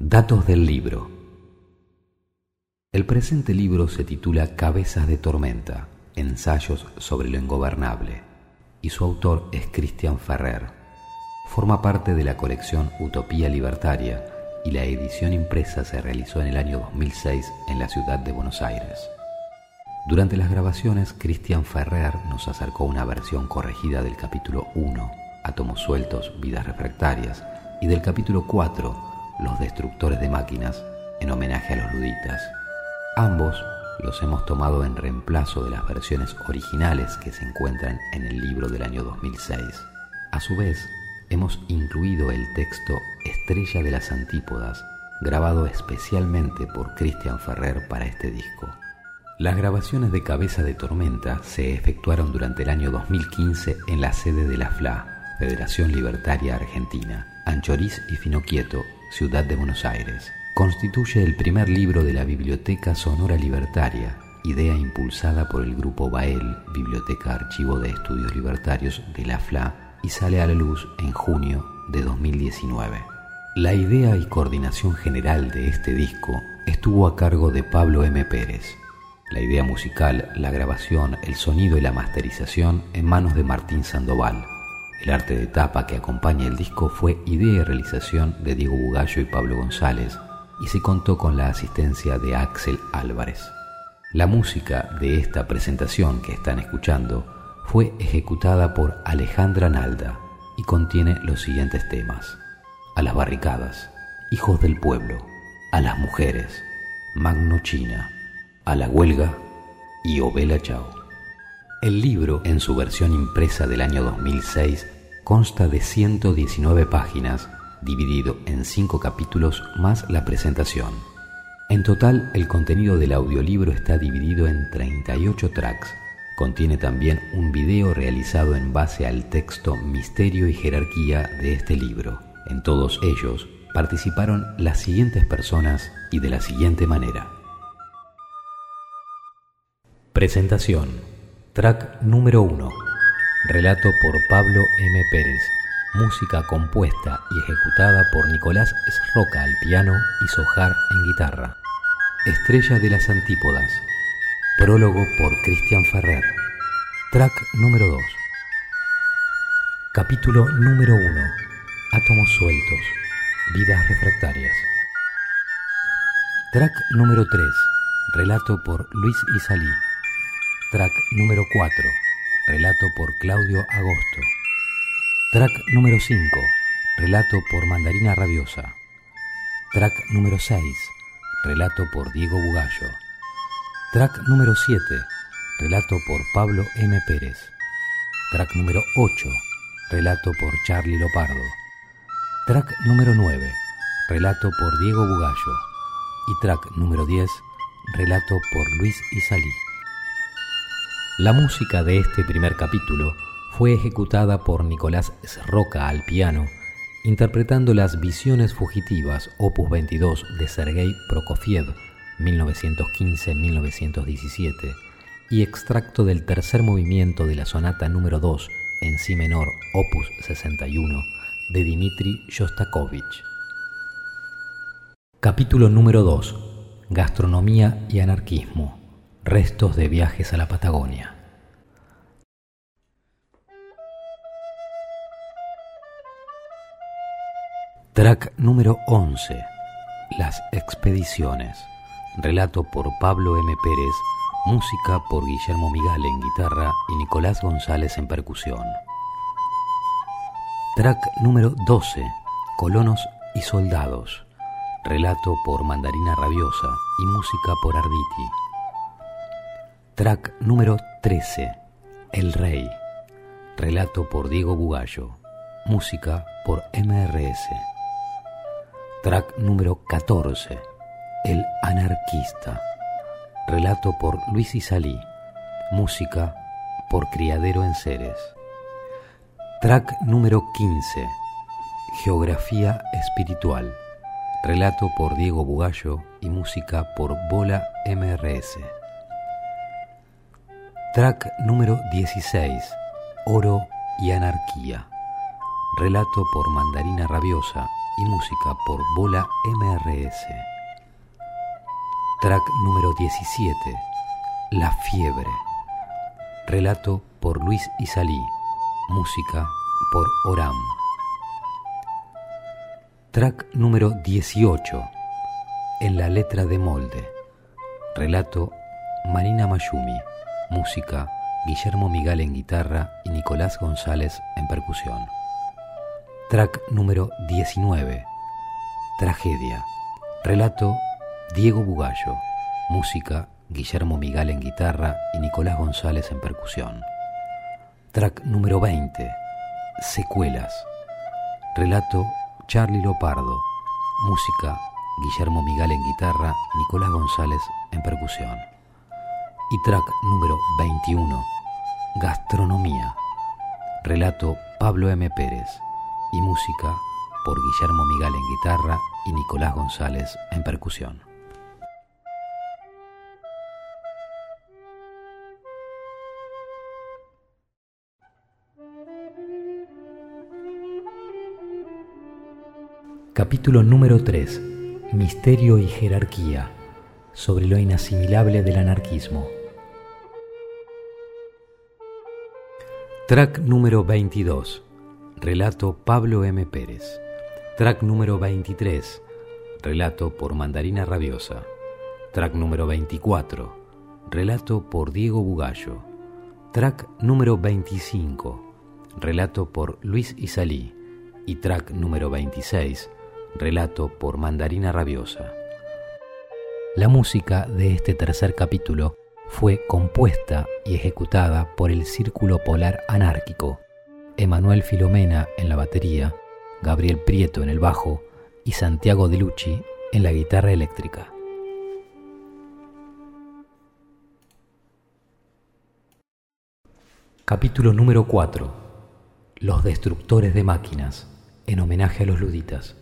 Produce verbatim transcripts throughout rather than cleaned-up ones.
Datos del libro. El presente libro se titula Cabezas de Tormenta, ensayos sobre lo ingobernable, y su autor es Cristian Ferrer. Forma parte de la colección Utopía Libertaria y la edición impresa se realizó en el año dos mil seis en la ciudad de Buenos Aires. Durante las grabaciones, Cristian Ferrer nos acercó una versión corregida del capítulo uno, Átomos sueltos, vidas refractarias, y del capítulo cuatro, Los destructores de máquinas, en homenaje a los luditas. Ambos los hemos tomado en reemplazo de las versiones originales que se encuentran en el libro del año dos mil seis. A su vez, hemos incluido el texto Estrella de las Antípodas, grabado especialmente por Cristian Ferrer para este disco. Las grabaciones de Cabeza de Tormenta se efectuaron durante el año dos mil quince en la sede de la F L A, Federación Libertaria Argentina, Anchorís y Finoquieto, Ciudad de Buenos Aires. Constituye el primer libro de la Biblioteca Sonora Libertaria, idea impulsada por el Grupo Bael, Biblioteca Archivo de Estudios Libertarios de la F L A, y sale a la luz en junio de dos mil diecinueve. La idea y coordinación general de este disco estuvo a cargo de Pablo M. Pérez. La idea musical, la grabación, el sonido y la masterización en manos de Martín Sandoval. El arte de tapa que acompaña el disco fue idea y realización de Diego Bugallo y Pablo González, y se contó con la asistencia de Axel Álvarez. La música de esta presentación que están escuchando fue ejecutada por Alejandra Nalda y contiene los siguientes temas: A las barricadas, Hijos del pueblo, A las mujeres, Magno China, A la huelga y Ovela Chao. El libro, en su versión impresa del año dos mil seis, consta de ciento diecinueve páginas, dividido en cinco capítulos más la presentación. En total, el contenido del audiolibro está dividido en treinta y ocho tracks. Contiene también un video realizado en base al texto Misterio y Jerarquía de este libro. En todos ellos participaron las siguientes personas y de la siguiente manera. Presentación. Track número uno. Relato por Pablo M. Pérez. Música compuesta y ejecutada por Nicolás Esroca al piano y Sojar en guitarra. Estrella de las Antípodas. Prólogo por Cristian Ferrer. Track número dos. Capítulo número uno. Átomos sueltos. Vidas refractarias. Track número tres. Relato por Luis Isalí. Track número cuatro. Relato por Claudio Agosto. Track número cinco. Relato por Mandarina Rabiosa. Track número seis. Relato por Diego Bugallo. Track número siete. Relato por Pablo M. Pérez. Track número ocho. Relato por Charlie Lopardo. Track número nueve. Relato por Diego Bugallo. Y track número diez. Relato por Luis Isalí. La música de este primer capítulo fue ejecutada por Nicolás Esroca al piano, interpretando las Visiones Fugitivas, opus veintidós de Sergei Prokofiev, mil novecientos quince a mil novecientos diecisiete, y extracto del tercer movimiento de la sonata número dos en si menor, opus sesenta y uno, de Dmitri Shostakovich. Capítulo número dos. Gastronomía y anarquismo. Restos de viajes a la Patagonia. Track número once. Las expediciones. Relato por Pablo M. Pérez. Música por Guillermo Migal en guitarra y Nicolás González en percusión. Track número doce. Colonos y soldados. Relato por Mandarina Rabiosa y música por Arditi. Track número trece. El Rey. Relato por Diego Bugallo. Música por M R S. Track número catorce. El Anarquista. Relato por Luis Isalí. Música por Criadero en Ceres. Track número quince. Geografía espiritual. Relato por Diego Bugallo y música por Bola M R S. Track número dieciséis. Oro y anarquía. Relato por Mandarina Rabiosa y música por Bola M R S. Track número diecisiete, La Fiebre. Relato por Luis Isalí, música por Oram. Track número dieciocho, En la letra de molde. Relato Marina Mayumi, música Guillermo Migal en guitarra y Nicolás González en percusión. Track número diecinueve, Tragedia. Relato Diego Bugallo, música Guillermo Migal en guitarra y Nicolás González en percusión. Track número veinte, Secuelas. Relato Charly Lopardo, música Guillermo Migal en guitarra, Nicolás González en percusión. Y track número veintiuno, Gastronomía. Relato Pablo M. Pérez y música por Guillermo Migal en guitarra y Nicolás González en percusión. Capítulo número tres. Misterio y jerarquía, sobre lo inasimilable del anarquismo. Track número veintidós. Relato Pablo M. Pérez. Track número veintitrés. Relato por Mandarina Rabiosa. Track número veinticuatro. Relato por Diego Bugallo. Track número veinticinco. Relato por Luis Isalí. Y track número veintiséis. Relato por Mandarina Rabiosa. La música de este tercer capítulo fue compuesta y ejecutada por el Círculo Polar Anárquico, Emanuel Filomena en la batería, Gabriel Prieto en el bajo y Santiago De Lucci en la guitarra eléctrica. Capítulo número cuatro. Los destructores de máquinas, en homenaje a los luditas.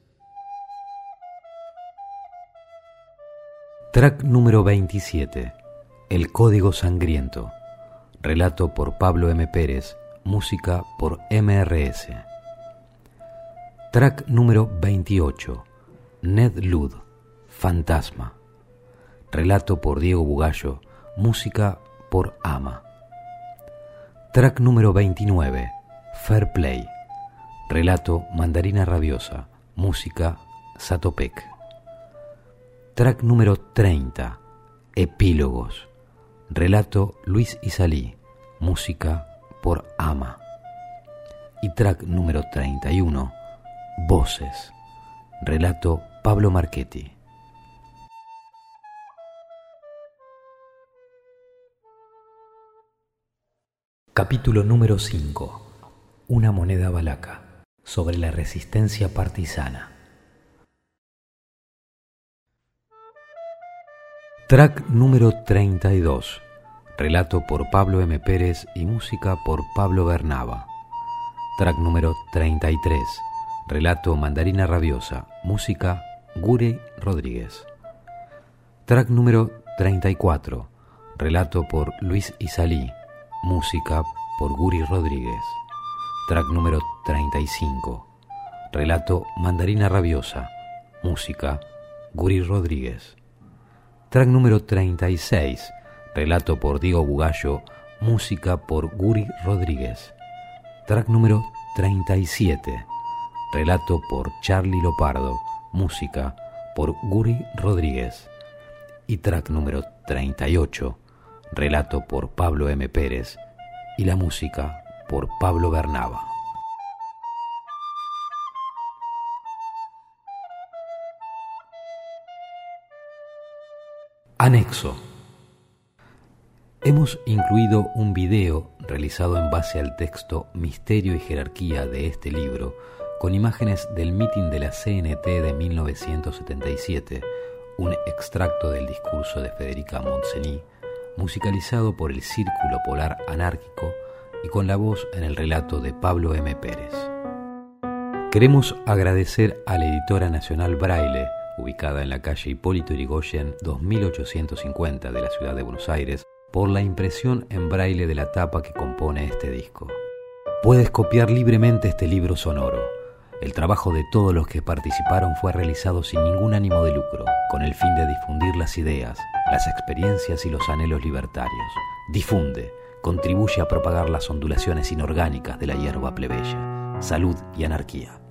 Track número veintisiete. El Código Sangriento. Relato por Pablo M. Pérez, música por M R S. Track número veintiocho. Ned Lud, Fantasma. Relato por Diego Bugallo, música por Ama. Track número veintinueve. Fair Play. Relato Mandarina Rabiosa, música Satopec. Track número treinta, Epílogos. Relato Luis Isalí, música por Ama. Y track número treinta y uno, Voces. Relato Pablo Marchetti. Capítulo número cinco. Una moneda valaca, sobre la resistencia partisana. Track número treinta y dos. Relato por Pablo M. Pérez y música por Pablo Bernaba. Track número treinta y tres. Relato Mandarina Rabiosa, música Guri Rodríguez. Track número treinta y cuatro. Relato por Luis Isalí, música por Guri Rodríguez. Track número treinta y cinco. Relato Mandarina Rabiosa, música Guri Rodríguez. Track número treinta y seis. Relato por Diego Bugallo, música por Guri Rodríguez. Track número treinta y siete. Relato por Charly Lopardo, música por Guri Rodríguez. Y track número treinta y ocho. Relato por Pablo M. Pérez y la música por Pablo Bernaba. Anexo. Hemos incluido un video realizado en base al texto Misterio y Jerarquía de este libro, con imágenes del mitin de la C N T de mil novecientos setenta y siete, un extracto del discurso de Federica Montseny, musicalizado por el Círculo Polar Anárquico y con la voz en el relato de Pablo M. Pérez. Queremos agradecer a la Editora Nacional Braille, ubicada en la calle Hipólito Yrigoyen dos mil ochocientos cincuenta de la ciudad de Buenos Aires, por la impresión en braille de la tapa que compone este disco. Puedes copiar libremente este libro sonoro. El trabajo de todos los que participaron fue realizado sin ningún ánimo de lucro, con el fin de difundir las ideas, las experiencias y los anhelos libertarios. Difunde, contribuye a propagar las ondulaciones inorgánicas de la hierba plebeya, salud y anarquía.